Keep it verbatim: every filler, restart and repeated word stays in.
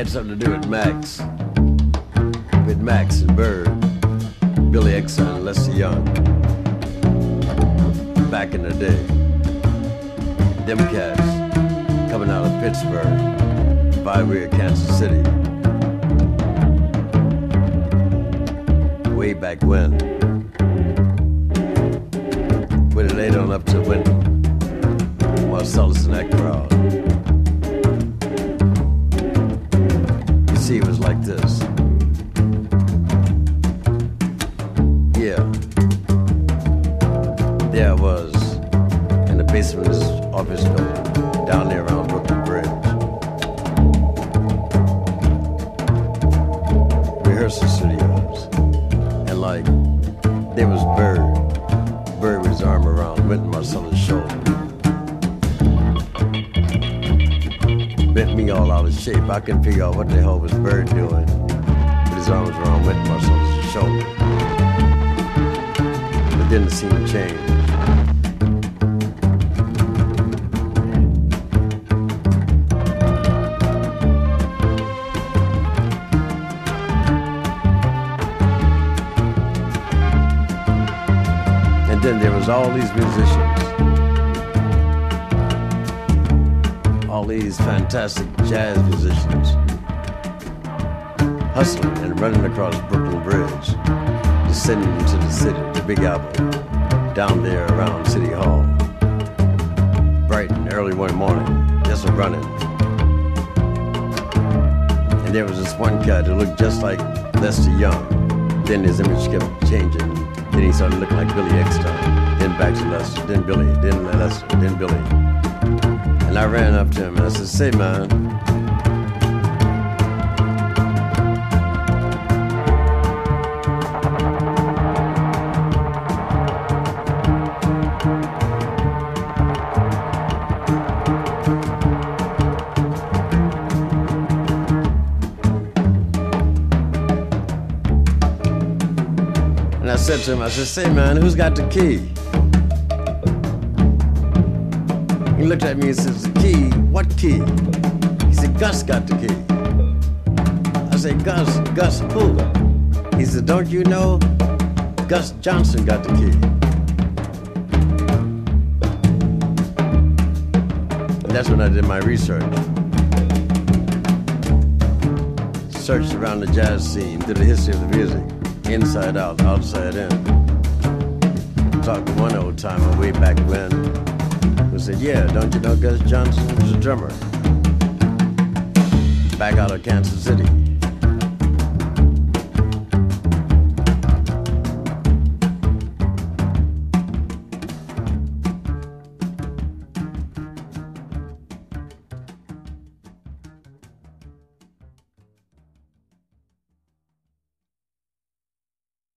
had something to do with Max. With Max and Bird, Billy Exxon and Lester Young. Back in the day. Them cats coming out of Pittsburgh, by way of Kansas City. Way back when. When it laid on up to Winton, Marcellus and that crowd. You see, it was like this. Yeah. There I was in the basement of this office building down there around Brooklyn Bridge. Rehearsal studios. And like, there was Bird. Bird with his arm around Winton Marcellus' shoulder. Bent me all out of shape. I couldn't figure out what the hell was Bird doing with his arms around Winton Marcellus' shoulder. But then the scene changed. And then there was all these musicians. All these fantastic jazz musicians hustling and running across Brooklyn Bridge, descending into the city, the Big Apple, down there around City Hall. Bright and early one morning, just a running. And there was this one cat who looked just like Lester Young. Then his image kept changing. Then he started looking like Billy Eckstine. Then back to Lester, then Billy, then Lester, then Billy. And I ran up to him and I said, say, man, and I said to him, I said, say, man, who's got the key? He looked at me and says, the key? What key? He said, Gus got the key. I said, Gus, Gus who? He said, don't you know? Gus Johnson got the key. And that's when I did my research. Searched around the jazz scene, did a history of the music, inside out, outside in. Talked to one old timer way back when, who said, yeah, don't you know Gus Johnson was a drummer back out of Kansas City.